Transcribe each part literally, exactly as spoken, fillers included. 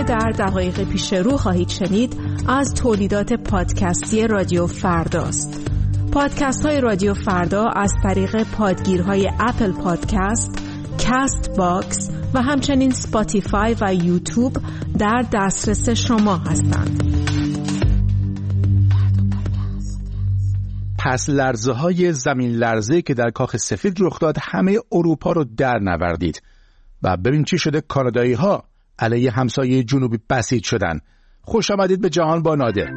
در دقایق پیش رو خواهید شنید از تولیدات پادکستی رادیو فرداست. پادکست های رادیو فردا از طریق پادگیرهای اپل پادکست، کست باکس و همچنین سپاتیفای و یوتیوب در دسترس شما هستند. پس لرزه های زمین لرزه که در کاخ سفید رخ داد همه اروپا رو در نوردید و ببین چی شده. کانادایی ها علیه همسایه جنوبی بسیج شدن. خوش آمدید به جهان با نادر.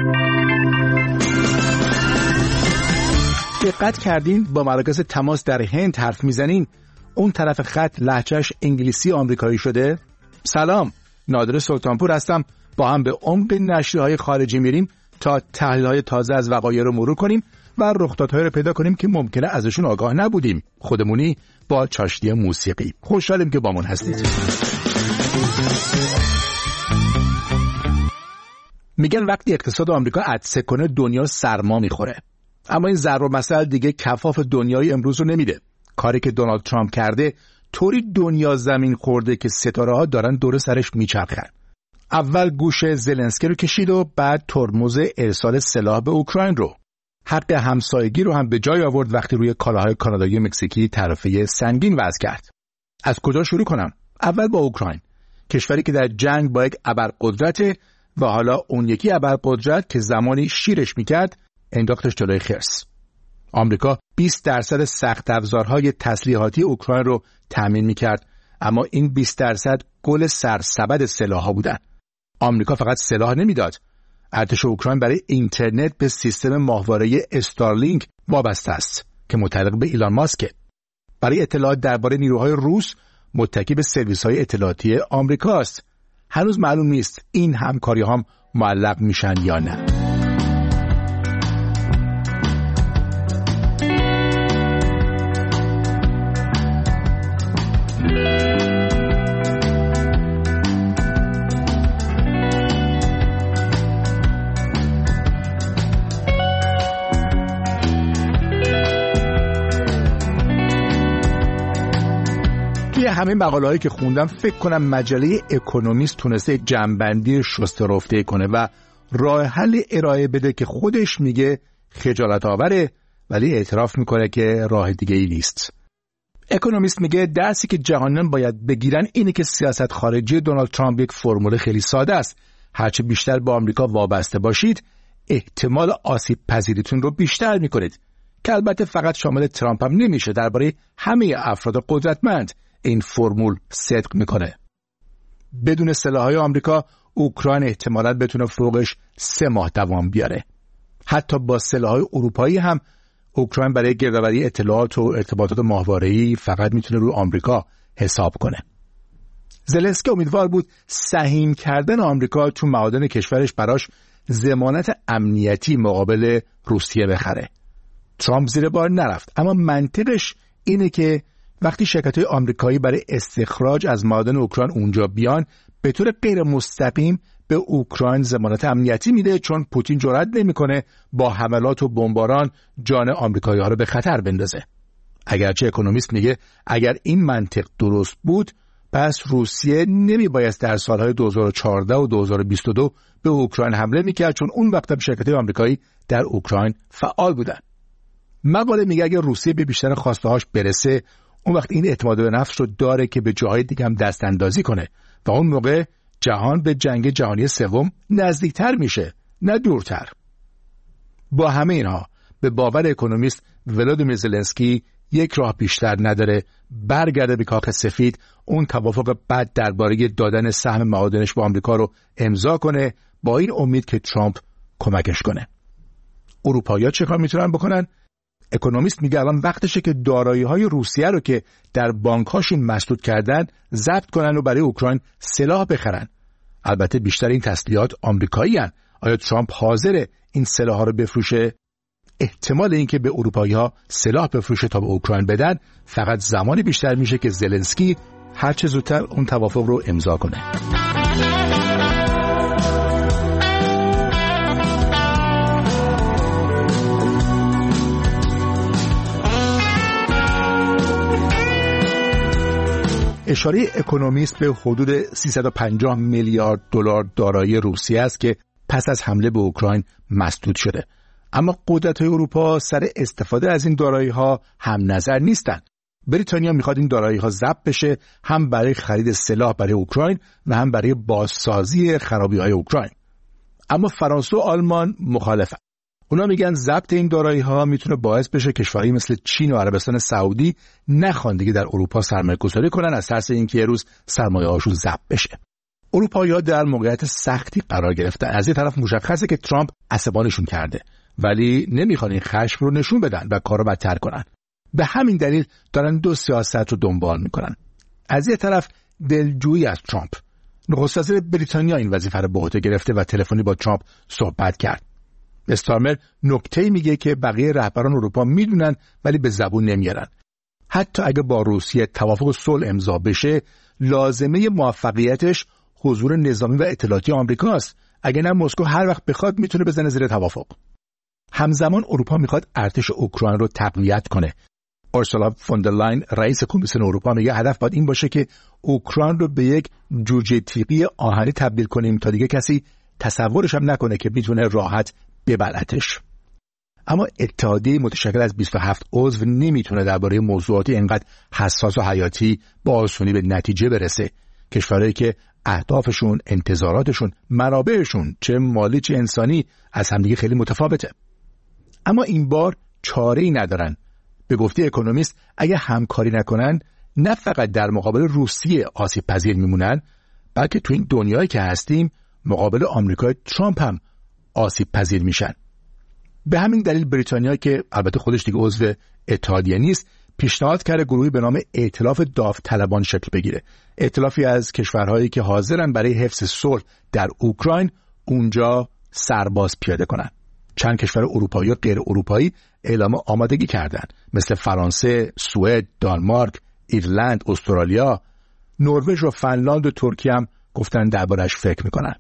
دقت کردین با مراکز تماس در هند حرف میزنین اون طرف خط لهجهش انگلیسی آمریکایی شده؟ سلام، نادر سلطانپور هستم. با هم به عمق نشریه‌های خارجی میریم تا تحلیل‌های تازه از وقایع رو مرور کنیم و رخدادهایی رو پیدا کنیم که ممکنه ازشون آگاه نبودیم. خودمونی با چاشنی موسیقی. خوشحالیم که بامون هستید. میگن وقتی اقتصاد آمریکا عطسه کنه دنیا سرما میخوره. اما این ضرب المثل دیگه کفاف دنیای امروز رو نمیده. کاری که دونالد ترامپ کرده طوری دنیا زمین خورده که ستاره ها دارن دور سرش میچرخن. اول گوش زلنسکی رو کشید و بعد ترمز ارسال سلاح به اوکراین رو. حق همسایگی رو هم به جای آورد وقتی روی کالاهای کانادایی و مکزیکی طرفه سنگین وضع کرد. از کجا شروع کنم؟ اول با اوکراین، کشوری که در جنگ با یک ابرقدرت و حالا اون یکی ابرقدرت که زمانی شیرش میکرد انداختش جلوی خرس. آمریکا بیست درصد سخت افزارهای تسلیحاتی اوکراین رو تامین میکرد، اما این بیست درصد گل سرسبد سلاح‌ها بودن. آمریکا فقط سلاح نمیداد. ارتش اوکراین برای اینترنت به سیستم ماهواره استارلینک وابسته است که متعلق به ایلان ماسک. برای اطلاعات درباره نیروهای روس متکی به سرویس‌های اطلاعاتی آمریکاست. هنوز معلوم نیست این همکاری‌ها هم معلق میشن یا نه. همه مقاله‌هایی که خوندم فکر کنم مجله اکونومیست تونسته جمع‌بندی شسته رفته کنه و راه حل ارائه بده که خودش میگه خجالت آوره ولی اعتراف میکنه که راه دیگه ای نیست. اکونومیست میگه درسی که جهانیان باید بگیرن اینه که سیاست خارجی دونالد ترامپ یک فرمول خیلی ساده است. هرچه بیشتر با آمریکا وابسته باشید احتمال آسیب پذیریتون رو بیشتر میکنید، که البته فقط شامل ترامپ هم نمیشه. درباره همه افراد قدرتمند این فرمول صدق میکنه. بدون سلاح‌های آمریکا اوکراین احتمالاً بتونه فوقش سه ماه دوام بیاره. حتی با سلاح‌های اروپایی هم اوکراین برای گردآوری اطلاعات و ارتباطات ماهواره‌ای فقط میتونه رو آمریکا حساب کنه. زلنسکی امیدوار بود سهیم کردن آمریکا تو معادن کشورش براش ضمانت امنیتی مقابل روسیه بخره. ترامپ زیر بار نرفت، اما منطقش اینه که وقتی شرکت‌های آمریکایی برای استخراج از معادن اوکراین اونجا بیان به طور غیر مستقیم به اوکراین ضمانت امنیتی میده، چون پوتین جرئت نمیکنه با حملات و بمباران جان آمریکایی‌ها رو به خطر بندازه. اگرچه اکونومیست میگه اگر این منطق درست بود پس روسیه نمیبایست در سالهای دو هزار و چهارده و دو هزار و بیست و دو به اوکراین حمله میکرد، چون اون وقت شرکت‌های آمریکایی در اوکراین فعال بودن. مقاله میگه اگر روسیه به بیشتر خواسته‌هاش برسه اون وقت این اعتماد به نفس رو داره که به جاهای دیگه هم دست اندازی کنه و اون موقع جهان به جنگ جهانی سوم نزدیکتر میشه نه دورتر. با همه اینها به باور اکونومیست ولادیمیر زلنسکی یک راه بیشتر نداره برگرده به کاخ سفید، اون توافق بد درباره دادن سهم معادنش به آمریکا رو امضا کنه با این امید که ترامپ کمکش کنه. اروپایی‌ها چه کار میتونن بکنن؟ اکونومیست میگه الان وقتشه که دارایی‌های روسیه رو که در بانک‌هاشون مسدود کردن ضبط کنن و برای اوکراین سلاح بخرن. البته بیشتر این تسلیحات آمریکایی‌ان. آیا ترامپ حاضره این سلاح‌ها رو بفروشه؟ احتمال اینکه به اروپایی‌ها سلاح بفروشه تا به اوکراین بدن فقط زمانی بیشتر میشه که زلنسکی هر چه زودتر اون توافق رو امضا کنه. اشاره اکونومیست به حدود سیصد و پنجاه میلیارد دلار دارایی روسیه است که پس از حمله به اوکراین مسدود شده. اما قدرت‌های اروپا سر استفاده از این دارایی‌ها هم نظر نیستند. بریتانیا میخواد این دارایی‌ها ضبط بشه، هم برای خرید سلاح برای اوکراین و هم برای بازسازی خرابی‌های اوکراین. اما فرانسه و آلمان مخالفن. اونا میگن ضبط این دارایی‌ها میتونه باعث بشه کشورهایی مثل چین و عربستان سعودی نخوان دیگه در اروپا سرمایه‌گذاری کنن از ترس اینکه یه روز سرمایه‌هاشون ضبط بشه. اروپایی‌ها در موقعیت سختی قرار گرفتن. از یه طرف مشخصه که ترامپ عصبانیشون کرده، ولی نمیخوان این خشم رو نشون بدن و کارو بدتر کنن. به همین دلیل دارن دو سیاست رو دنبال میکنن. از یه طرف دلجویی از ترامپ. نخست وزیر بریتانیا این وظیفه رو به عهده گرفته و تلفنی با ترامپ صحبت کرد. استارمر نکته‌ای میگه که بقیه رهبران اروپا میدونن ولی به زبون نمیارن. حتی اگه با روسیه توافق صلح امضا بشه، لازمه موفقیتش حضور نظامی و اطلاعاتی آمریکاست. اگه نه مسکو هر وقت بخواد میتونه بزنه زیر توافق. همزمان اروپا میخواد ارتش اوکراین رو تقویت کنه. اورسولا فون در لاین رئیس کمیسیون اروپا میگه هدف باید این باشه که اوکراین رو به یک جوجه تیغی آهنی تبدیل کنیم تا دیگه کسی تصورش هم نکنه که میتونه راحت ببلعتش. اما اتحادیه متشکل از بیست و هفت عضو نمیتونه درباره موضوعاتی اینقدر حساس و حیاتی با آسونی به نتیجه برسه. کشورهایی که اهدافشون، انتظاراتشون، منابعشون چه مالی چه انسانی از همدیگه خیلی متفاوته. اما این بار چاره‌ای ندارن. به گفته اکونومیست اگه همکاری نکنن نه فقط در مقابل روسیه آسیب پذیر میمونن، بلکه تو این دنیایی که هستیم مقابل آمریکای ترامپ هم آسیب پذیر میشن. به همین دلیل بریتانیا که البته خودش دیگه عضو اتحادیه نیست، پیشنهاد کرده گروهی به نام ائتلاف داوطلبان شکل بگیره. ائتلافی از کشورهایی که حاضرن برای حفظ صلح در اوکراین اونجا سرباز پیاده کنن. چند کشور اروپایی و غیر اروپایی اعلام آمادگی کردن، مثل فرانسه، سوئد، دانمارک، ایرلند، استرالیا، نروژ و فنلاند و ترکیه هم گفتن دربارش فکر میکنن.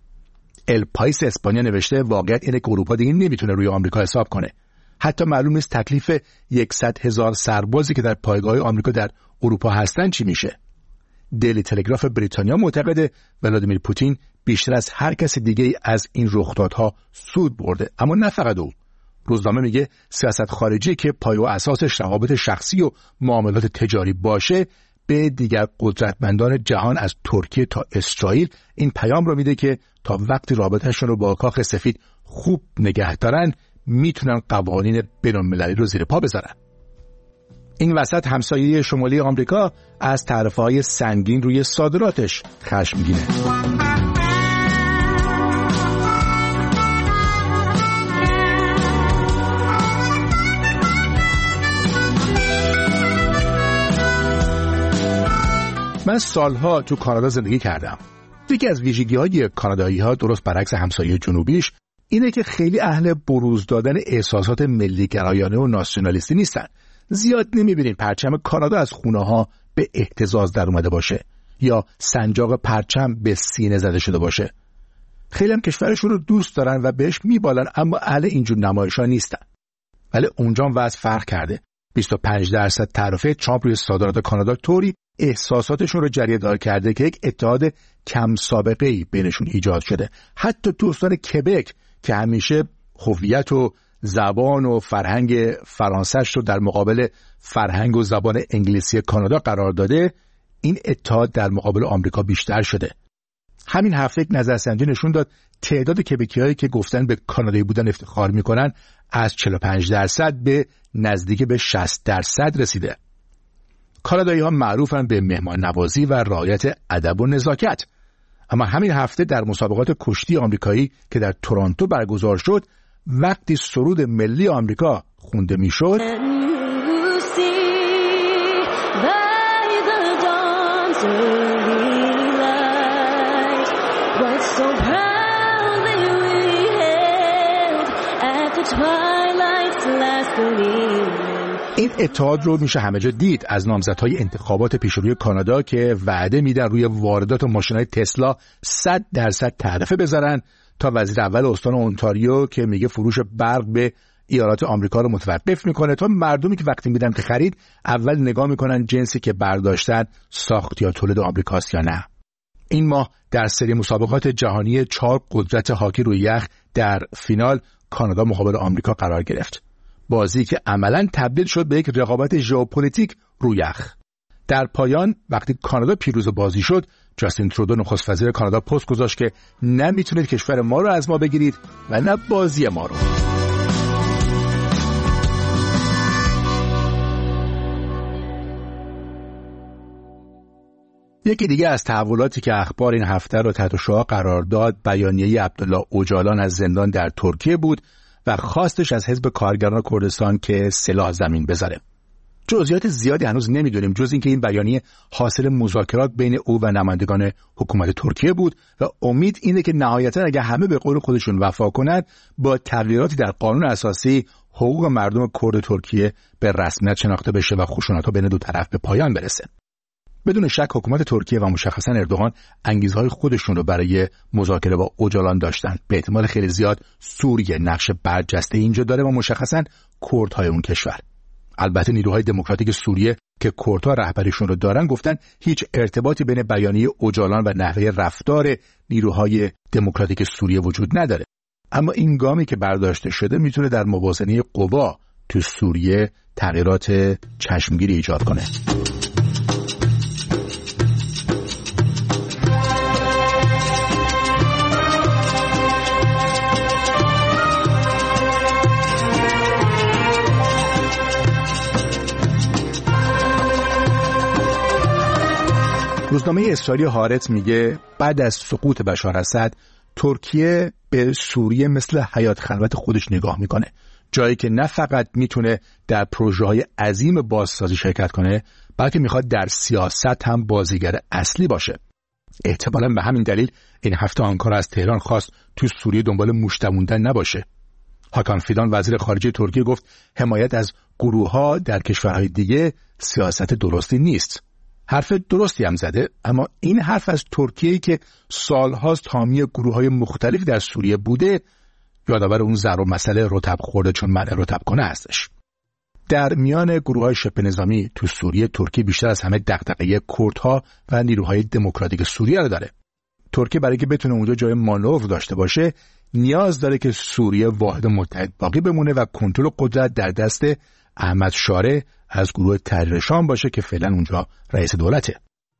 ال پایس اسپانیا نوشته واقعیت اینه که اروپا دیگه نمیتونه روی آمریکا حساب کنه. حتی معلوم نیست تکلیف صد هزار سربازی که در پایگاه آمریکا در اروپا هستن چی میشه. دیلی تلگراف بریتانیا معتقده ولادیمیر پوتین بیشتر از هر کس دیگه از این رخدادها سود برده، اما نه فقط او. روزنامه میگه سیاست خارجی که پایه و اساسش روابط شخصی و معاملات تجاری باشه به دیگر قدرتمندان جهان از ترکیه تا اسرائیل این پیام رو میده که تا وقتی رابطهشون رو با کاخ سفید خوب نگه دارن میتونن قوانین بین‌المللی رو زیر پا بذارن. این وسط همسایه شمالی آمریکا از تعرفه‌های سنگین روی صادراتش خشمگینه. من سالها تو کانادا زندگی کردم. یکی از ویژگی‌های کانادایی‌ها درست برعکس همسایه جنوبیش اینه که خیلی اهل بروز دادن احساسات ملی‌گرایانه و ناسیونالیستی نیستن. زیاد نمی‌بینید پرچم کانادا از خونه‌ها به اهتزاز در اومده باشه یا سنجاق پرچم به سینه زده شده باشه. خیلی هم کشورشون رو دوست دارن و بهش میبالن، اما اهل اینجور نمایش‌ها نیستن. ولی اونجا هم وضع فرق کرده. بیست و پنج درصد تعرفه ترامپ روی صادرات کانادا طوری احساساتشون رو جریه‌دار کرده که یک اتحاد کم سابقه‌ای بینشون ایجاد شده. حتی تو استان کبک که همیشه هویت و زبان و فرهنگ فرانسه‌اش رو در مقابل فرهنگ و زبان انگلیسی کانادا قرار داده، این اتحاد در مقابل آمریکا بیشتر شده. همین هفته یک نظرسنجی نشون داد تعداد کبکی‌هایی که گفتن به کانادایی بودن افتخار می‌کنن از چهل و پنج درصد به نزدیک به شصت درصد رسیده. کانادایی‌ها معروفن به مهمان نوازی و رعایت ادب و نزاکت. اما همین هفته در مسابقات کشتی آمریکایی که در تورنتو برگزار شد، وقتی سرود ملی آمریکا خونده میشد، این اتحاد رو میشه همه جا دید از نامزدهای انتخابات پیشروی کانادا که وعده میدن روی واردات ماشین‌های تسلا صد درصد تعرفه بذارن، تا وزیر اول استان اونتاریو که میگه فروش برق به ایالات آمریکا رو متوقف میکنه تا مردمی که وقتی میدن که خرید اول نگاه میکنن جنسی که برداشتن ساخت یا تولید آمریکاست یا نه. این ماه در سری مسابقات جهانی چهار قدرت هاکی روی یخ در فینال کانادا مقابل آمریکا قرار گرفت. بازی که عملاً تبدیل شد به یک رقابت ژئوپلیتیک روی یخ. در پایان وقتی کانادا پیروز بازی شد، جاستین ترودو نخست وزیر کانادا پست گذاشت که نمیتونید کشور ما رو از ما بگیرید و نه بازی ما رو. یکی دیگه از تحولاتی که اخبار این هفته رو تحت شعاع قرار داد بیانیه عبدالله اوجالان از زندان در ترکیه بود و خواستش از حزب کارگران کردستان که سلاح زمین بذاره. جزئیات زیادی هنوز نمیدونیم جز اینکه این بیانیه حاصل مذاکرات بین او و نمایندگان حکومت ترکیه بود و امید اینه که نهایتا اگه همه به قول خودشون وفا کنند با تغییراتی در قانون اساسی حقوق مردم کرد ترکیه به رسمیت شناخته بشه و خشونت‌ها بین دو طرف به پایان برسه. بدون شک حکومت ترکیه و مشخصا اردوغان انگیزهای خودشون رو برای مذاکره با اوجالان داشتن. به احتمال خیلی زیاد سوریه نقش برجسته اینجا داره و مشخصا کردهای اون کشور. البته نیروهای دموکراتیک سوریه که کردها رهبریشون رو دارن گفتن هیچ ارتباطی بین بیانیه اوجالان و نحوه رفتار نیروهای دموکراتیک سوریه وجود نداره. اما این گامی که برداشته شده میتونه در موازنه قوا تو سوریه تغییرات چشمگیری ایجاد کنه. روزنامه اسرائیلی هارتز میگه بعد از سقوط بشار اسد ترکیه به سوریه مثل حیات خلوت خودش نگاه میکنه، جایی که نه فقط میتونه در پروژه‌های عظیم بازسازی شرکت کنه بلکه میخواد در سیاست هم بازیگر اصلی باشه. احتمالاً به همین دلیل این هفته آنکارا از تهران خواست تو سوریه دنبال موش‌دموندن نباشه. هاکان فیدان وزیر خارجه ترکیه گفت حمایت از گروه‌ها در کشورهای دیگه سیاست درستی نیست. حرف درستی هم زده، اما این حرف از ترکیه‌ای که سالهاست حامی گروه‌های مختلف در سوریه بوده یادآور اون ضرب مسئله رطب خورده چون منع رطب کنه هستش. در میان گروه‌های شبه نظامی تو سوریه ترکیه بیشتر از همه دغدغه کردها و نیروهای دموکراتیک سوریه رو داره. ترکیه برای که بتونه اونجا جای مانور داشته باشه نیاز داره که سوریه واحد متحد باقی بمونه و کنترل قدرت در دست احمد شارع از گروه تحریر شام باشه که فعلا اونجا رئیس دولته.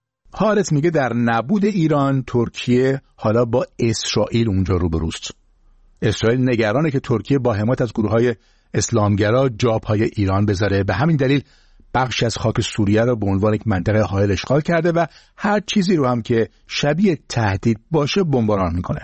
هارتز میگه در نبود ایران ترکیه حالا با اسرائیل اونجا روبروست. اسرائیل نگرانه که ترکیه با حمایت از گروه‌های اسلامگرا جا پای ایران بذاره. به همین دلیل بخشی از خاک سوریه رو به عنوان یک منطقه حائل اشغال کرده و هر چیزی رو هم که شبیه تهدید باشه بمباران میکنه.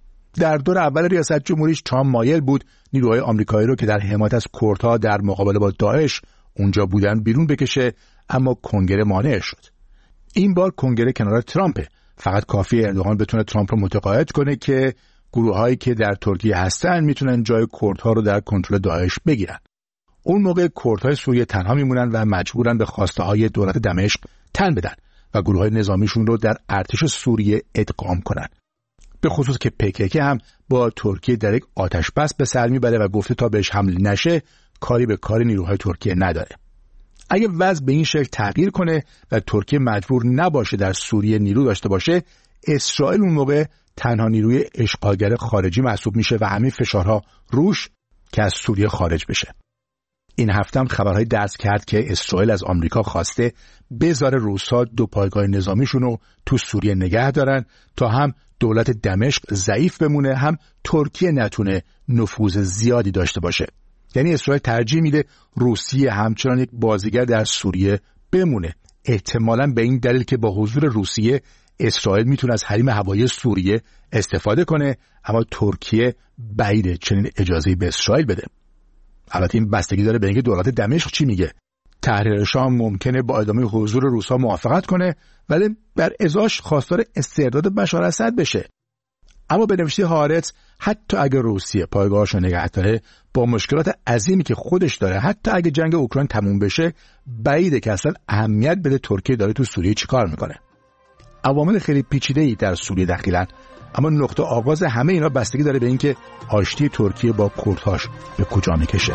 در دور اول ریاست جمهوریش ترامپ مایل بود نیروهای آمریکایی رو که در حمایت از کردها در مقابله با داعش اونجا بودن بیرون بکشه، اما کنگره مانع شد. این بار کنگره کنار ترامپه. فقط کافیه اردوغان بتونه ترامپ رو متقاعد کنه که گروه‌هایی که در ترکیه هستن میتونن جای کردها رو در کنترل داعش بگیرن. اون موقع کردهای سوریه تنها میمونن و مجبورن به خواسته‌های دولت دمشق تن بدن و گروه‌های نظامیشون رو در ارتش سوریه ادغام کنن. به خصوص که پی هم با ترکیه در یک آتش بس به سر میبره و گفته تا بهش حمله نشه کاری به کار نیروهای ترکیه نداره. اگه وضع به این شکل تغییر کنه و ترکیه مجبور نباشه در سوریه نیرو داشته باشه، اسرائیل اون موقع تنها نیروی اشغالگر خارجی محسوب میشه و همه فشارها روش که از سوریه خارج بشه. این هفته هم خبرهای دست کرد که اسرائیل از آمریکا خواسته بذاره روس‌ها دو پایگاه نظامیشون رو تو سوریه نگه دارن تا هم دولت دمشق ضعیف بمونه هم ترکیه نتونه نفوذ زیادی داشته باشه. یعنی اسرائیل ترجیح میده روسیه همچنان یک بازیگر در سوریه بمونه. احتمالاً به این دلیل که با حضور روسیه اسرائیل میتونه از حریم هوایی سوریه استفاده کنه، اما ترکیه بعیده چنین اجازه‌ای به اسرائیل بده. البته این بستگی داره به اینکه دولت دمشق چی میگه. تحریر شام ممکنه با ادامه حضور روس‌ها موافقت کنه ولی بر ازاش خواستار استرداد بشار اسد بشه. اما به نوشته هارتز حتی اگر روسیه پایگاهاشو نگه داره با مشکلات عظیمی که خودش داره، حتی اگه جنگ اوکراین تموم بشه بعیده که اصلا اهمیت بده ترکیه داره تو سوریه چیکار میکنه. عوامل خیلی پیچیده‌ای در سوریه دخیلن اما نقطه آغاز همه اینا بستگی داره به اینکه آشتی ترکیه با کردهاش به کجا میکشه.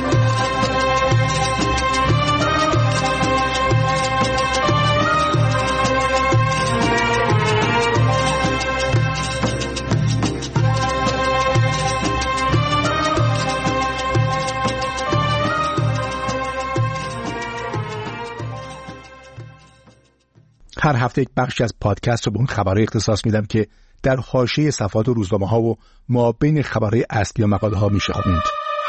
هر هفته یک بخشی از پادکست رو به اون خبرهای اختصاص میدم که در حاشیه صفحات و روزنامه‌ها و مابین خبرهای اصلی و مقاله‌ها میشه خوند.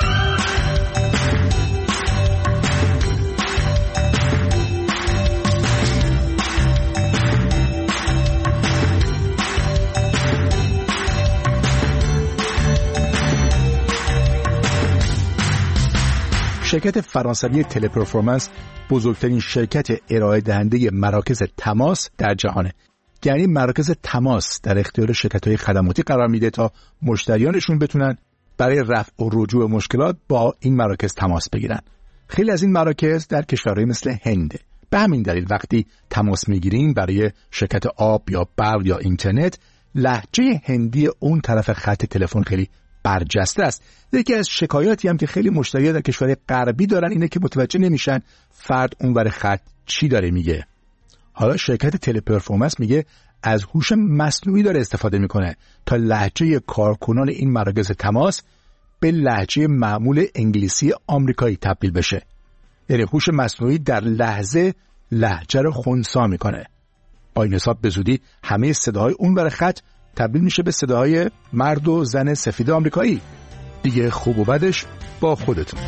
شرکت فرانسوی تلپرفورمنس بزرگترین شرکت ارائه دهنده مراکز تماس در جهانه. یعنی مراکز تماس در اختیار شرکت‌های خدماتی قرار میده تا مشتریانشون بتونن برای رفع و رجوع مشکلات با این مراکز تماس بگیرن. خیلی از این مراکز در کشورهای مثل هند. به همین دلیل وقتی تماس میگیرین برای شرکت آب یا برق یا اینترنت، لهجه هندی اون طرف خط تلفن خیلی برجسته است. یکی از شکایاتی هم که خیلی مشتریان در کشورهای غربی دارن اینه که متوجه نمیشن فرد اونور خط چی داره میگه. حالا شرکت تلپرفورمنس میگه از هوش مصنوعی داره استفاده میکنه تا لهجه کارکنان این مراکز تماس به لهجه معمول انگلیسی آمریکایی تبدیل بشه. یعنی هوش مصنوعی در لحظه لهجه رو خنثی میکنه. با این حساب به زودی همه صداهای اونور خط تبدیل میشه به صداهای مرد و زن سفید آمریکایی. دیگه خوب و بدش با خودتون.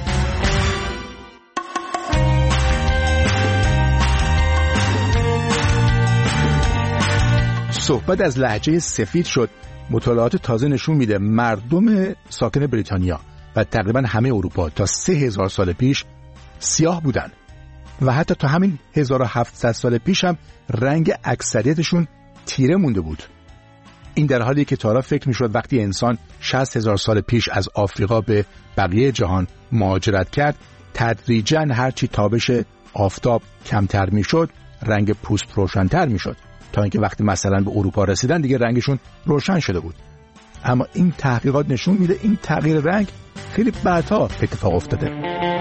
صحبت از لهجه سفید شد. مطالعات تازه نشون میده مردم ساکن بریتانیا و تقریبا همه اروپا تا سه هزار سال پیش سیاه بودن و حتی تا همین هزار و هفتصد سال پیش هم رنگ اکثریتشون تیره مونده بود. این در حالی که تا حالا فکر میشد وقتی انسان شصت هزار سال پیش از آفریقا به بقیه جهان مهاجرت کرد، تدریجاً هرچی تابش آفتاب کمتر میشد رنگ پوست روشن‌تر میشد تا اینکه وقتی مثلا به اروپا رسیدن دیگه رنگشون روشن شده بود. اما این تحقیقات نشون میده این تغییر رنگ خیلی بعدها اتفاق افتاده.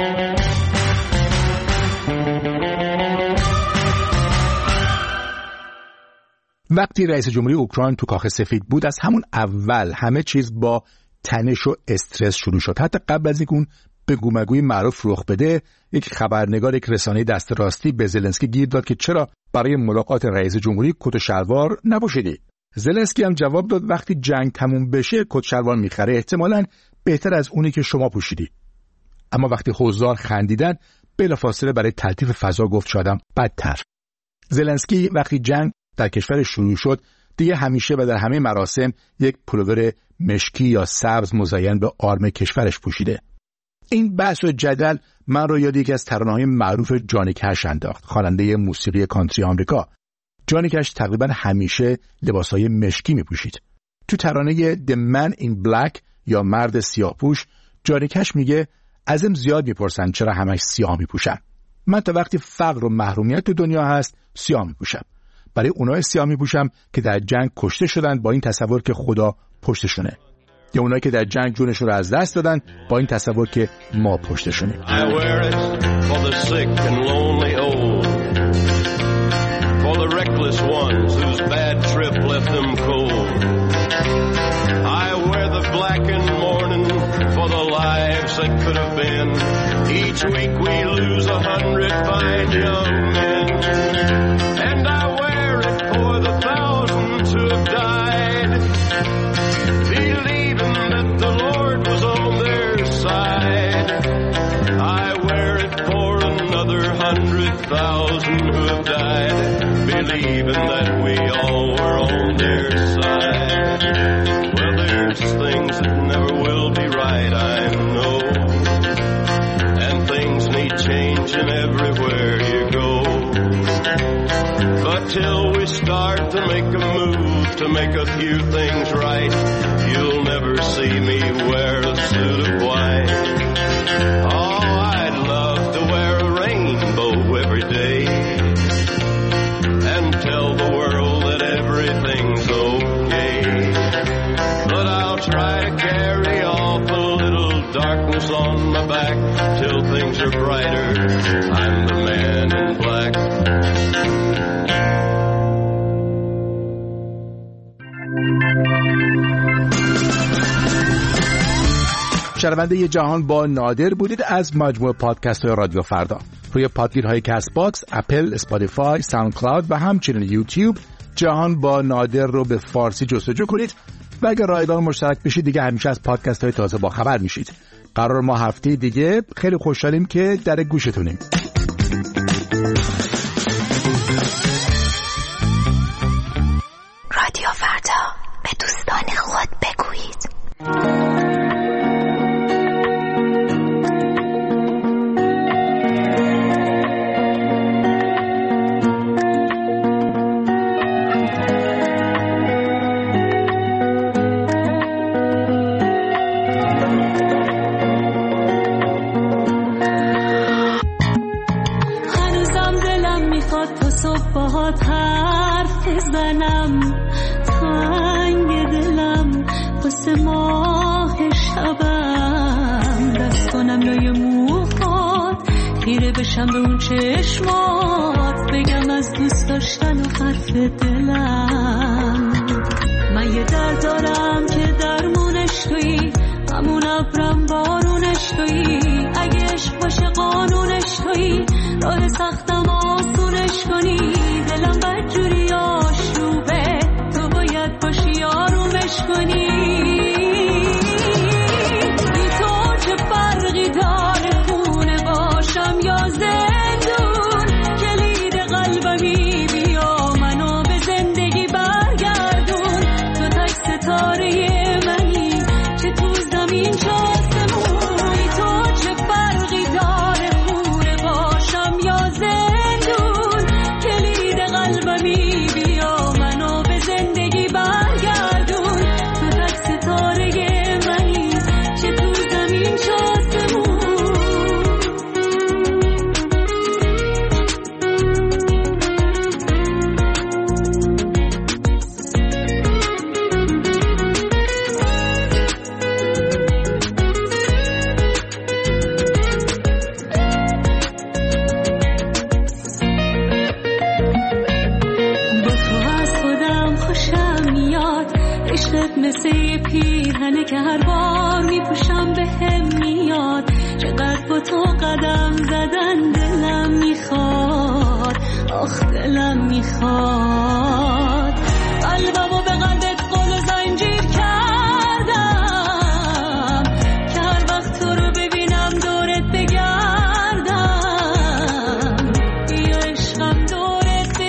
وقتی رئیس جمهوری اوکراین تو کاخ سفید بود از همون اول همه چیز با تنش و استرس شروع شد. حتی قبل از اینکه اون به گومگوی معروف رخ بده، یک خبرنگار یک رسانه دست راستی به زلنسکی گیر داد که چرا برای ملاقات رئیس جمهوری کت و شلوار نپوشیدی. زلنسکی هم جواب داد وقتی جنگ تموم بشه کت شلوار میخره، احتمالاً بهتر از اونی که شما پوشیدی. اما وقتی حضار خندیدن بلافاصله برای تلطیف فضا گفت شادم بدتر. زلنسکی وقتی جنگ در کشور شروع شد دیگه همیشه و در همه مراسم یک پلوور مشکی یا سبز مزین به آرم کشورش پوشیده. این بحث و جدل من رو یاد یکی از ترانه‌های معروف جانی کش انداخت، خواننده موسیقی کانتری آمریکا. جانی کش تقریبا همیشه لباسهای مشکی می پوشید. تو ترانه The Man in Black یا مرد سیاه‌پوش، جانی کش میگه ازم زیاد میپرسن چرا همش سیاه میپوشم. من تا وقتی فقر و محرومیت تو دنیا هست سیاه میپوشم. برای اونای سیاه میپوشم که در جنگ کشته شدن با این تصور که خدا پشتشونه، یا اونایی که در جنگ جونشون رو از دست دادن با این تصور که ما پشتشونیم. I wear it for the sick and lonely old, for the reckless ones whose bad trip left them cold. I wear the black and mourning for the lives that could have been. Each week we lose a hundred fine young men. And I wear it for the thousands who have died, believing that the Lord was on their side. I wear it for another hundred thousand who have died, believing that we all were on their side. Well, there's things that never will be right, I know, and things need changing everywhere you go. But till we start to make a move to make a few things right, you'll never see me wear a suit of white. Oh, I'd love to wear a rainbow every day and tell the world that everything's okay. darkness on my back till things are brighter. I'm the man in black. شنونده جهان با نادر بودید از مجموعه پادکست های رادیو فردا. روی پادگیرهای کست باکس، اپل، اسپاتیفای، ساوند کلاود و همچنین یوتیوب جهان با نادر رو به فارسی جستجو کنید و اگر رایگان مشترک بشید دیگه همیشه از پادکست های تازه با خبر میشید. قرار ما هفته دیگه خیلی خوشحالیم که در گوشتونیم. رادیو فردا، به دوستان خود بگویید. حرف بزنم تنگ دلم واسه ماه شبم، دست کنم لای موهات خیره بشم به اون چشمات، بگم از دوست داشتن و حرف دلم. من یه درد دارم که درمونش تویی، همون ابرم بارونش تویی، اگه عشق باشه قانونش تویی، راه سختم آسونش کنی. دلم بدجوری آشوبه، تو باید باشی آرومش کنی. بی تو چه فرقی داره خونه باشم یا زندون، کلید قلبمی بیا منو به زندگی برگردون. تو تک ستاره منی چه تو زمین چه آسمون، بی تو چه فرقی داره خونه باشم یا زندون، کلید قلبمی بیا منو به زندگی برگردون. تو تک ستاره منی چه تو زمین چه آسمون. مثل یه پیرهنه که هر بار میپوشم به هم میاد، چقدر با تو قدم زدن دلم میخواد، آخ دلم میخواد. قلبمو به قلبت قل و زنجیر کردم که هر وقت تو رو ببینم دورت بگردم، بیا عشقم دورت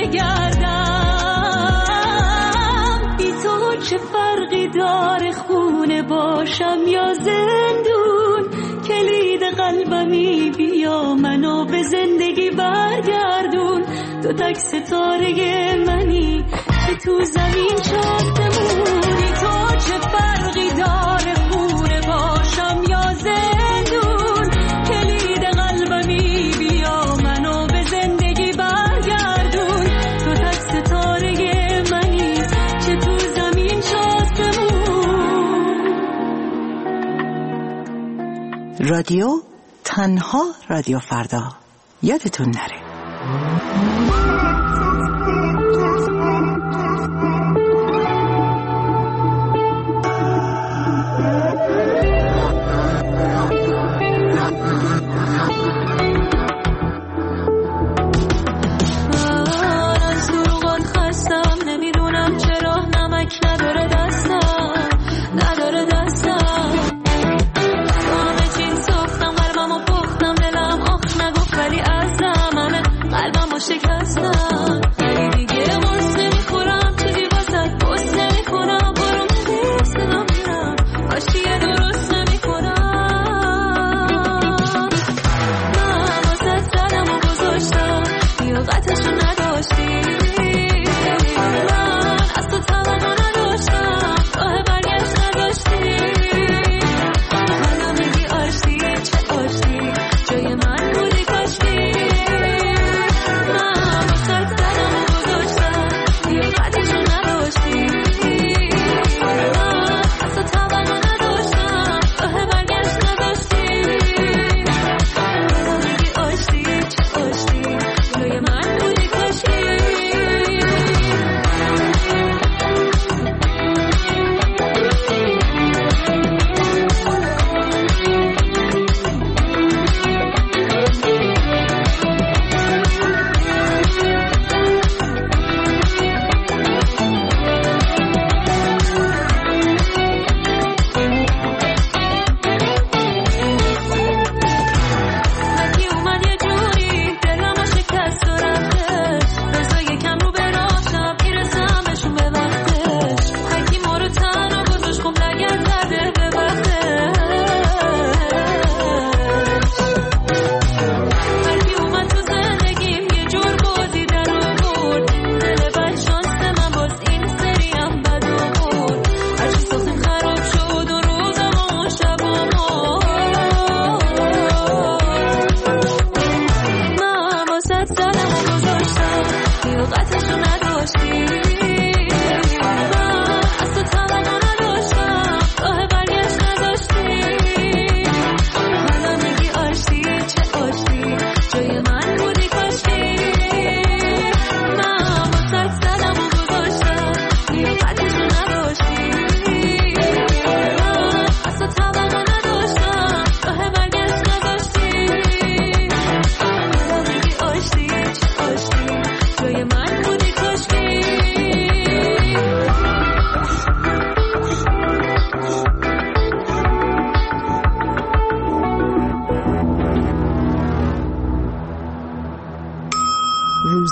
بگردم. بی تو چه فرقی داره خونه باشم یا زندون، کلید قلبمی بیا منو به زندگی برگردون. تو تک ستاره منی که تو زمین چه آسمون، بی تو چه فرقی داره خونه باشم یا زندون، کلید قلبمی بیا منو به زندگی برگردون. تو تک ستاره منی چه تو زمین چه آسمون. رادیو تنها رادیو فردا، یادتون نره. شکستم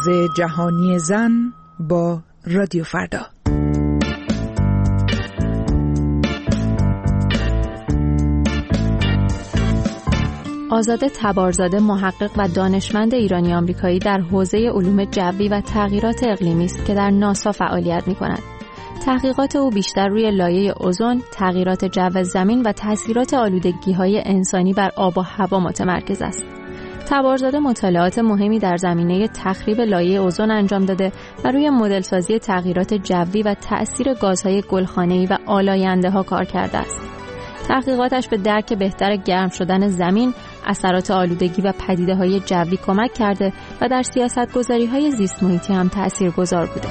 روز جهانی زن با رادیو فردا. آزاده تبارزاده محقق و دانشمند ایرانی آمریکایی در حوزه علوم جوی و تغییرات اقلیمی است که در ناسا فعالیت می‌کند. تحقیقات او بیشتر روی لایه اوزون، تغییرات جو زمین و تاثیرات آلودگی‌های انسانی بر آب و هوا متمرکز است. تبارزاده مطالعات مهمی در زمینه تخریب لایه اوزون انجام داده و روی مدل‌سازی تغییرات جوی و تأثیر گازهای گلخانه‌ای و آلاینده‌ها کار کرده است. تحقیقاتش به درک بهتر گرم شدن زمین، اثرات آلودگی و پدیده‌های جوی کمک کرده و در سیاست‌گذاری‌های زیست محیطی هم تأثیرگذار بوده.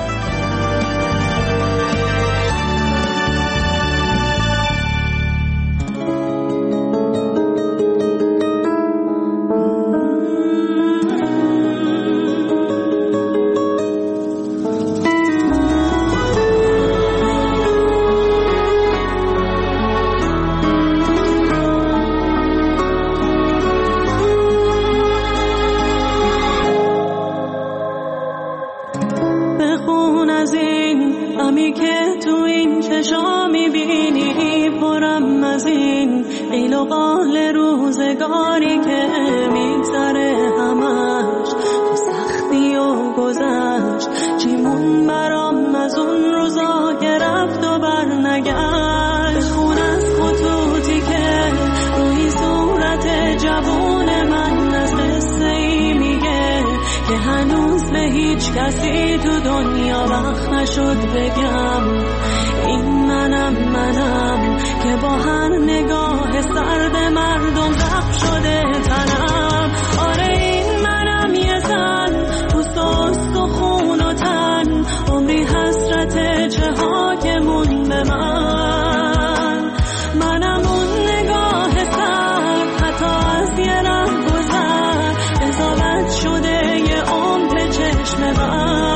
کسی تو دنیا وقت نشد بگم این منم منم که با هر نگاه سرد مردم زخم شده تنم. آره این منم یه زن پوست و استخون و تن، عمری حسرت چه ها که مون به من. منم اون نگاه سر حتی از یه ره گذر اضافت شده یه عمر چشم من.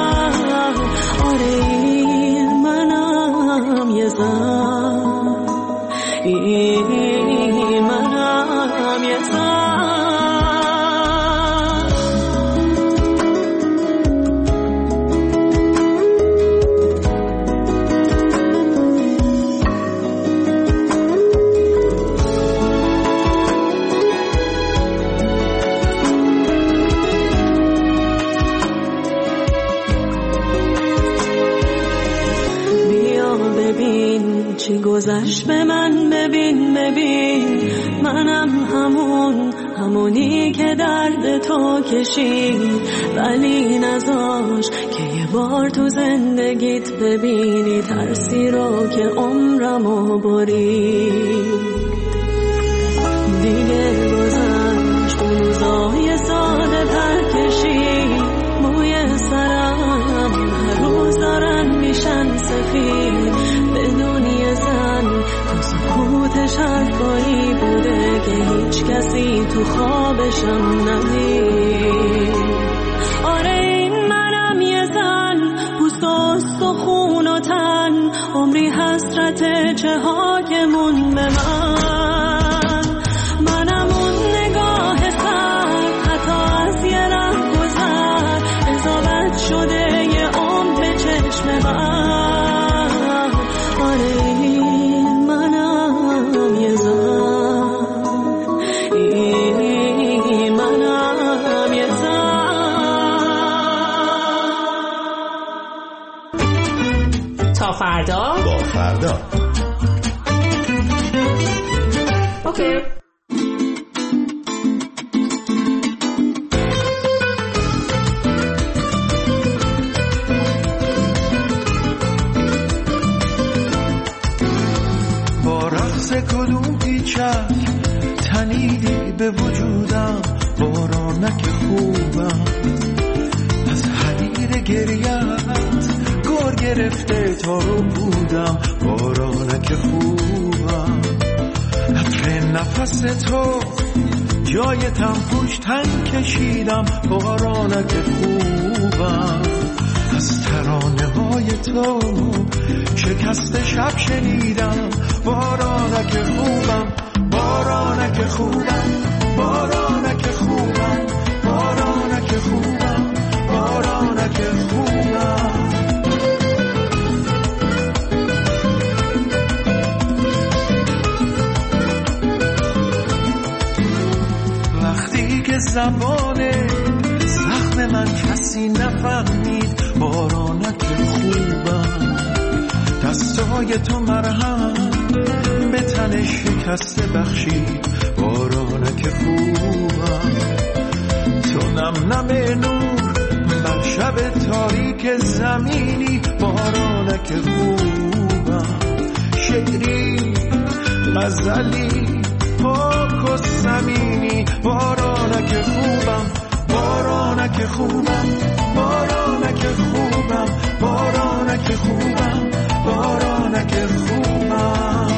آره این منم یه زن، این منم یه زن. چی گذشت به من ببین ببین، منم همون همونی که درد تو کشید ولی نذاش که یه بار تو زندگیت ببینی ترسی رو که عمرمو برید. دیگه گذشت اون روزای ساده پر کشید، موی سرم هر روز دارن میشن سفید. بدون یه زن تو سکوتش حرفایی بوده که هیچ کسی تو خوابشم ندید. آره این منم یه زن پوست و استخون و تن، عمری حسرت چه ها که مون به من. منم اون نگاه سر حتی از یه ره گذر اضافت شده یه عمر چشم من. آره این منم یه زن، این منم یه زن. تا فردا با فردا. اوکی. کدوم پیچک تنیدی به وجودم، بارانک خوبم از حریر گریت گور گرفته تا رو بودم. بارانک خوبم عطر نفس تو جای تنفوش تن کشیدم. بارانک خوبم از ترانه های تو شکست شب شنیدم. بارانک خوبم بارانک خوبم بارانک خوبم بارانک خوبم که زبانه زخم من کسی نفهمید. بارانک خوبم، دستای تو مرهم به تن شکسته بخشید. بارانک خوبم، تو نم نم نور بر شب تاریک زمینی. بارانک خوبم، شعری غزلی پاک و زمینی. بارانک خوبم، بارانک خوبم، بارانک خوبم، بارانک خوبم، بارانک خوبم.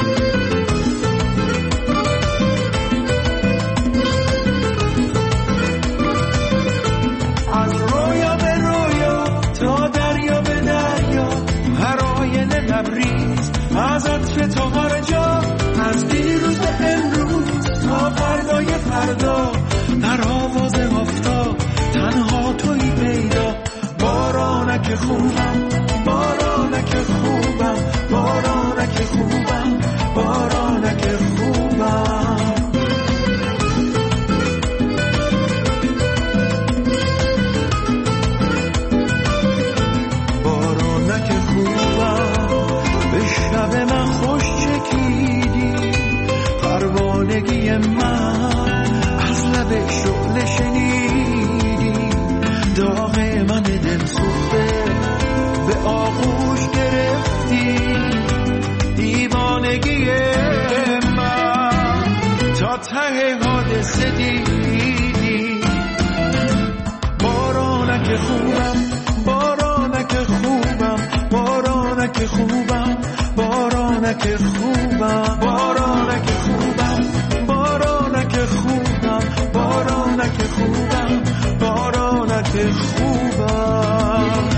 از رویا به رویا تا دریا به دریا، هر آینه لبریز از عطف تو هر جا. از دیروز به امروز تا فردای فردا، در آواز آفتاب تنها تویی پیدا. بارانک خوبم، بارانک خوبم، بارانک خوبم، بارانک خوبم. بارانک خوبم، به شب من خوش چکیدی. پروانگی من از لب شعله شنیدی. داغ من دل سوخته به آغوش گرفتی. دیوانگی من تا ته حادثه دیدی. بارانک خوبم، بارانک خوبم، بارانک خوبم، بارانک خوبم، بارانک خوبم، بارانک خوبم، بارانک خوبم، بارانک خوبم.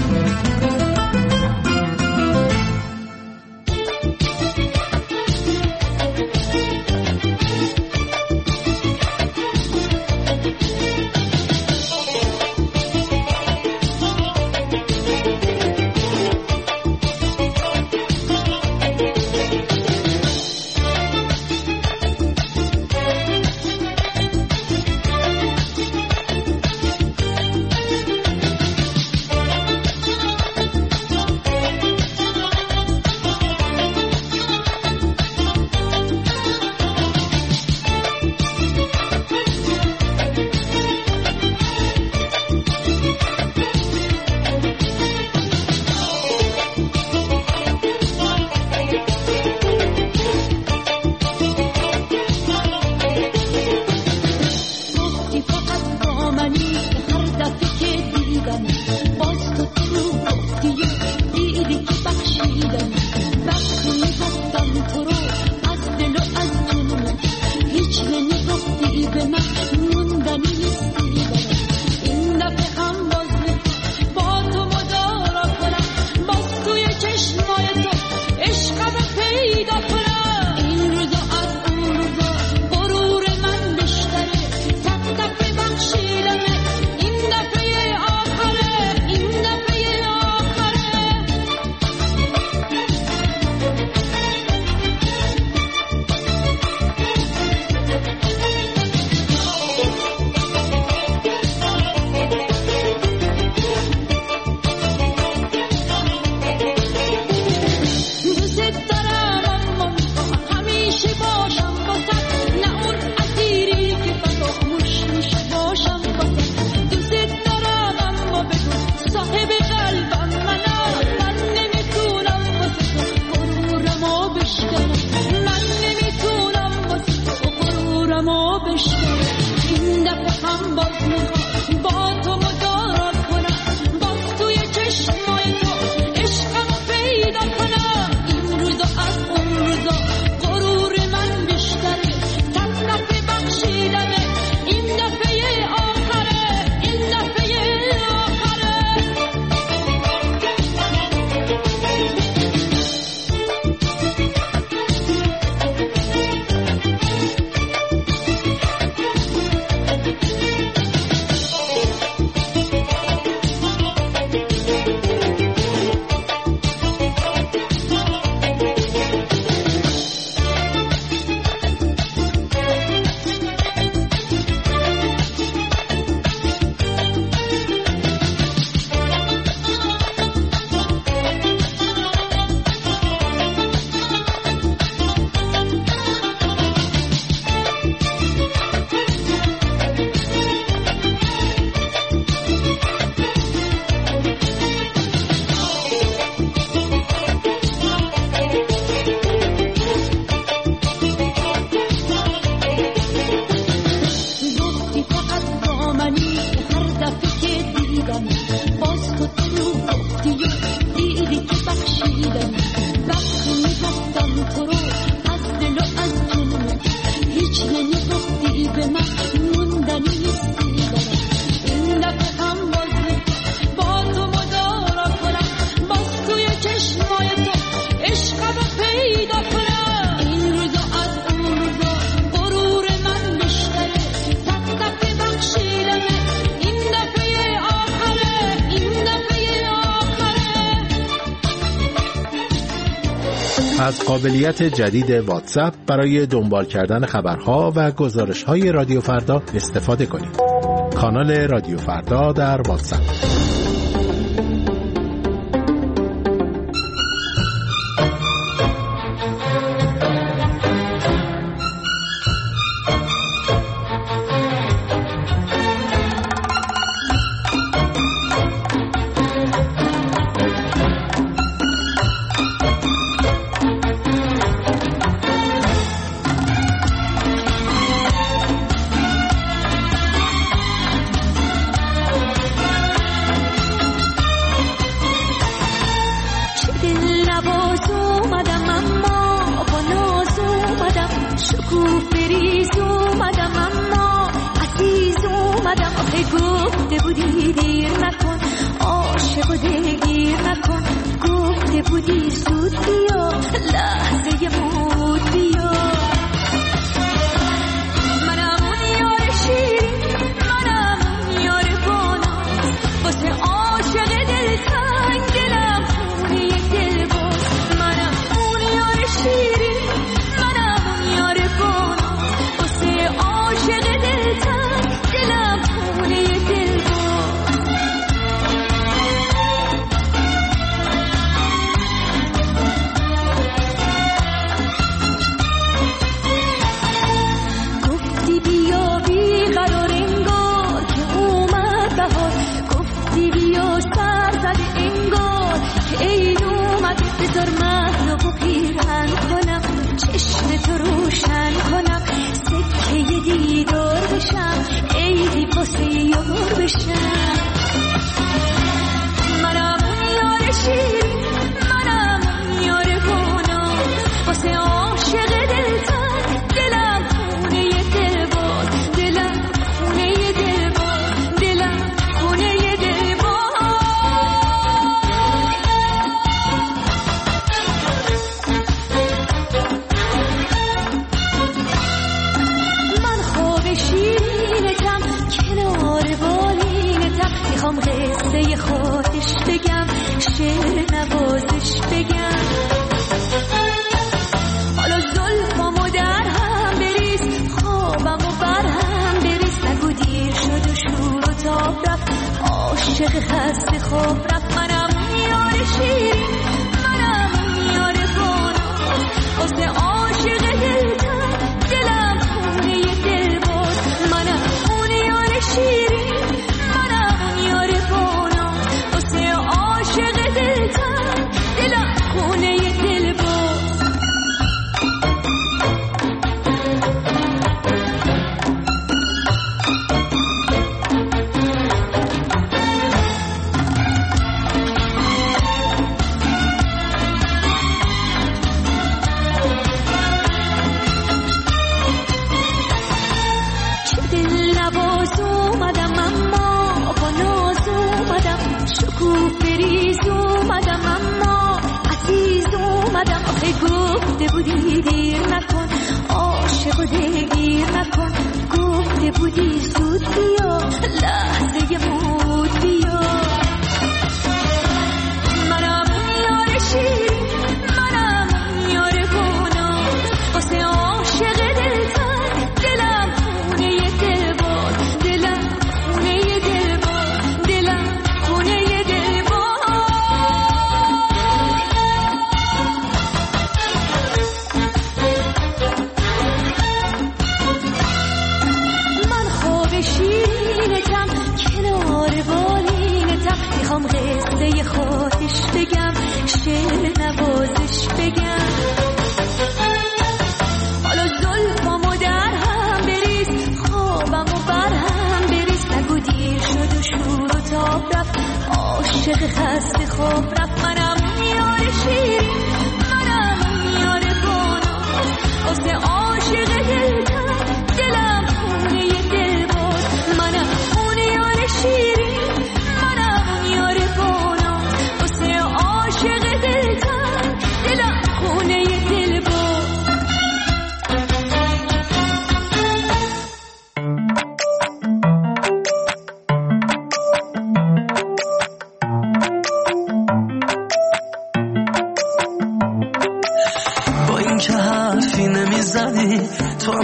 از قابلیت جدید واتساپ برای دنبال کردن خبرها و گزارش‌های رادیو فردا استفاده کنید. کانال رادیو فردا در واتساپ.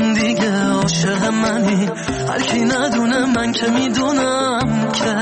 من دیگه عاشق منی، هر کی ندونه من که میدونم که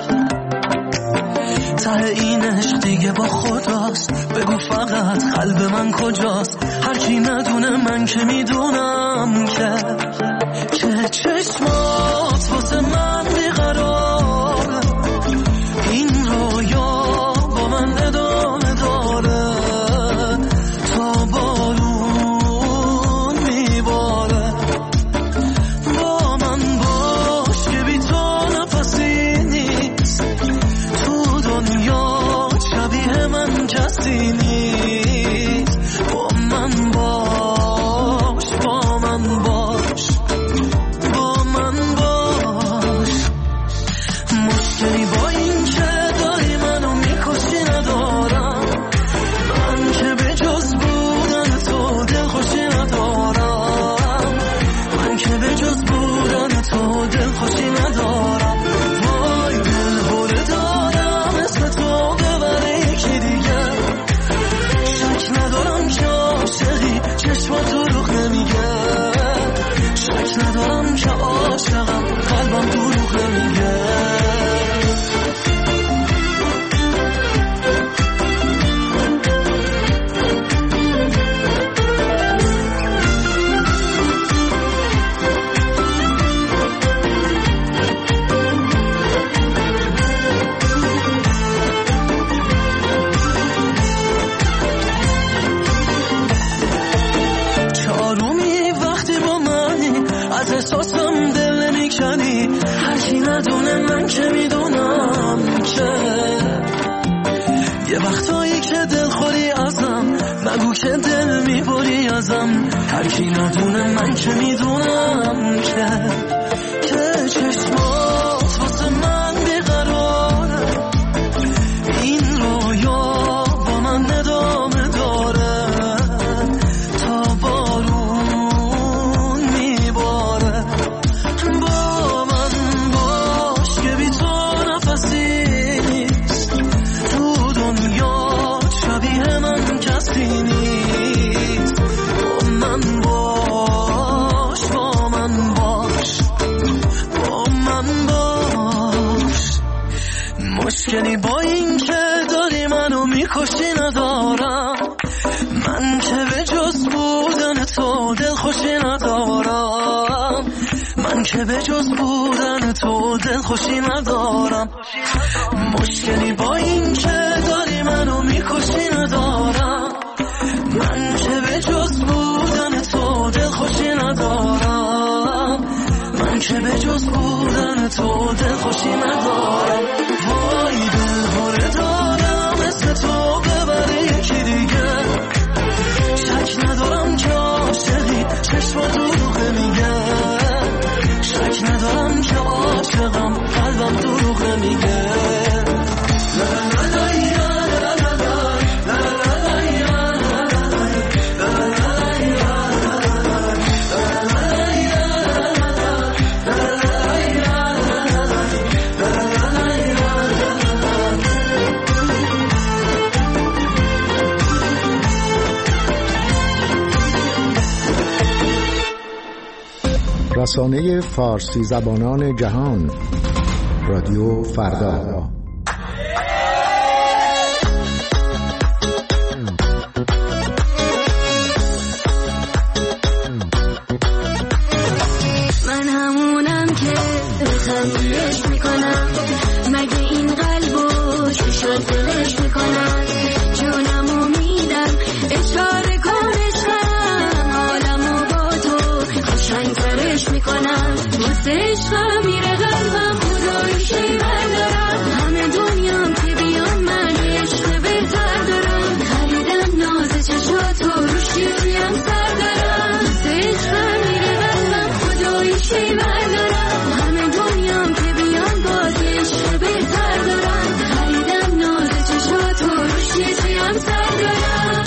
ته این عشق دیگه با خداست. بگو فقط قلب من کجاست، هر کی ندونه من که میدونم که که چشمات واسه من بیقراره، این رویا با من ادامه داره تا بارون میباره. با من باش که بی تو نفسی نیست، تو دنیا شبیه من کسی نیست. با من باش، با من باش، با من باش. مشکلی با این که داری منو میکشی ندارم، من که به جز بودن تو دلخوشی ندارم، من که به جز بودن تو دلخوشی ندارم. وای دل هوله دارم اسم تو ببره یکی دیگه، شک ندارم که عاشقی چشمات دروغ نمیگه، شک ندارم که عاشقم قلبم دروغ نمیگه. چارومی وقتی با منی، از احساسم دل نمیکنی، هر کی ندونه من که میدونم که یه وقتایی که دل خوری ازم، نگو که دل میبری ازم، هر کی ندونه من که میدونم که که چشمات واسه من بیقراره، این رویا با من ادامه داره تا بارون میباره. با من باش که بی تو نفسی نیست، تو دنیا شبیه من کسی نیست. با من باش، با من باش، با من باش. مشکلی با این که داری منو میکشی ندارم، من که به جز بودن تو دلخوشی ندارم، من که به جز بودن تو دلخوشی ندارم. مشکلی با این که داری منو میکشی ندارم، من که به جز بودن تو دلخوشی ندارم، من که به جز بودن تو دلخوشی ندارم. وای دل هوله دارم اسم تو ببره یکی دیگه، شک ندارم که عاشقی چشما دروغ میگه، شک ندارم که عاشقم قلبم دروغ میگه. رسانه فارسی زبانان جهان، رادیو فردا. من همونم که بخندیش میکنم، مگه این قلبو چشات دلش میکنم، جونمو میدم اشاره کن عشقم، حالمو با تو خوشنگترش میکنم، واسه عشقم میره قلبم خدایی شی بردارم، همه دنیام که بیان من عشق بهتر دارم، خریدم ناز چشاتو روش چیزیم سر دارم، واسه عشقم میره قلبم خدایی شی بردارم، همه دنیام که بیان باز عشق بهتر دارم، خریدم ناز چشاتو روش چیزیم سر دارم.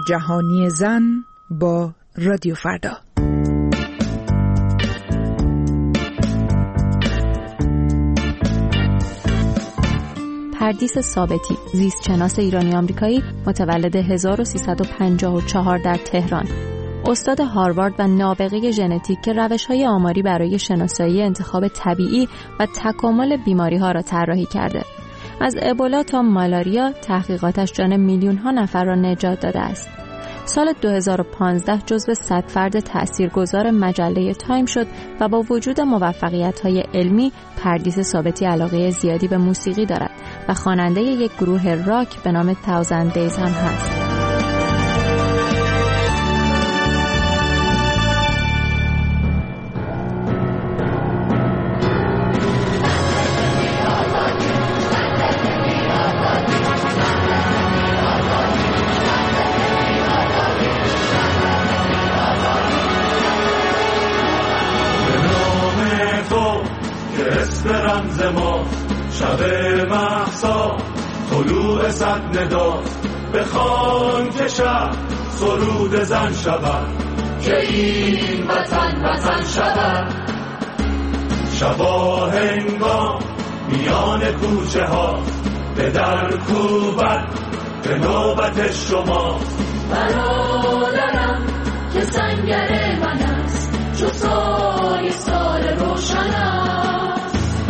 جهانی زن با رادیو فردا. پردیس ثابتی، زیستشناس ایرانی آمریکایی، متولد هزار و سیصد و پنجاه و چهار در تهران، استاد هاروارد و نابغه ژنتیک که روش‌های آماری برای شناسایی انتخاب طبیعی و تکامل بیماری‌ها را طراحی کرده. از ابولا تا مالاریا تحقیقاتش جان میلیون‌ها نفر را نجات داده است. سال دو هزار و پانزده جزو صد فرد تأثیرگذار مجله تایم شد و با وجود موفقیت‌های علمی، پردیس ثابتی علاقه زیادی به موسیقی دارد و خواننده یک گروه راک به نام Thousand Days هم هست. رمز ما شب مهسا طلوع صد ندا بخوان که شب سرود زن شود که این وطن وطن شود. شبا هنگام میان کوچه ها به در کوبت به نوبت شما. برادرم که سنگر من است چو سای سال روشن است.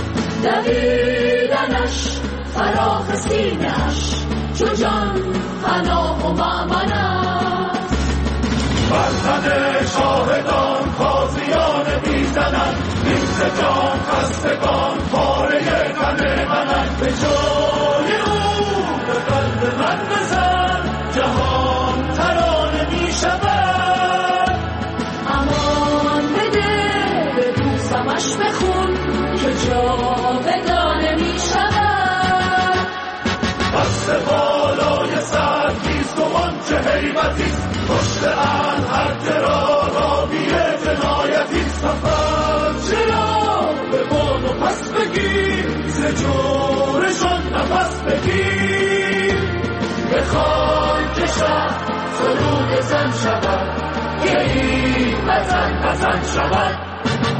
دویدنش فراخ سینه‌اش چو جان پناه و مأمن است. برتن شاهدان تازیان میزنند نیز جان خستگان پاره تن منند. به جای او به قلب من بزن جهان ترانه می شود. امان بده به دوستمش بخون که جاودانه می شود. بسته بالای سر کیست و آنچه حیبتیست پشت ان هر جرا راویه جنایتیست. سفر چرا به بان و پس بگیر ز جورشان نفس بگیر. بخوان که شب سرود زن شود که این وطن وطن شود.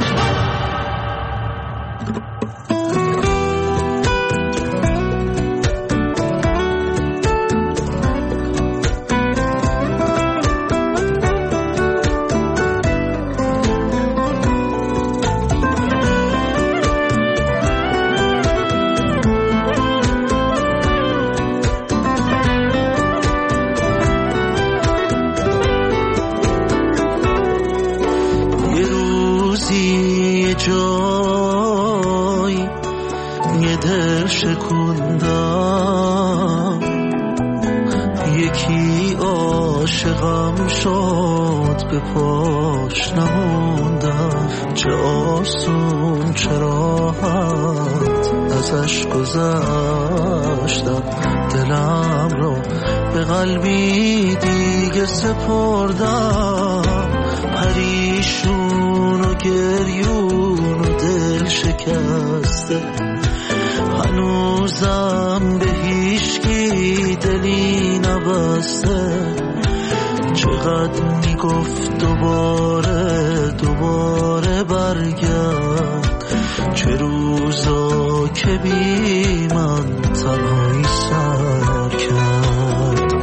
یکی عاشقم شد به پاش نموندم. چه آسون چه راحت ازش گذشتم. دلم رو به قلبی دیگه سپردم. پریشون و گریون و دل شکسته هنوزم به هیچکی دلی نبسته. چقدر میگفت دوباره دوباره برگرد. چه روزا که بی من تنهایی سر کرد.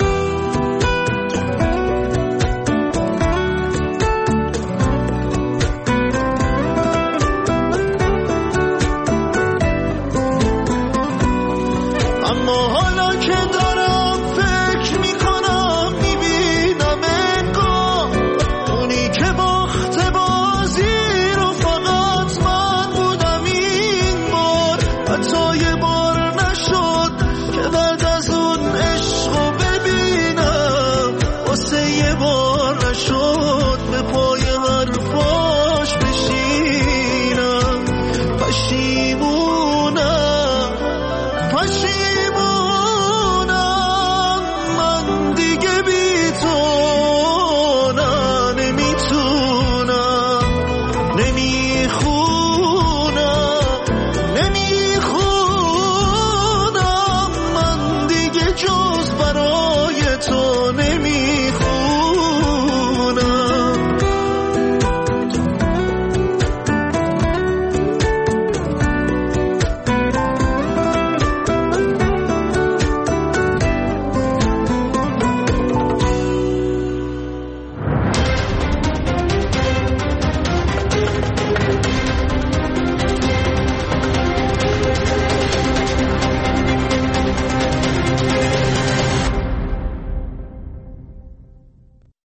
اما حالا که دارم فکر میکنم میبینم انگار اونی که باخت بازی رو فقط من بودم این بار. حتی یه بار نشد که بعد از اون عشق رو ببینم واسه یه بار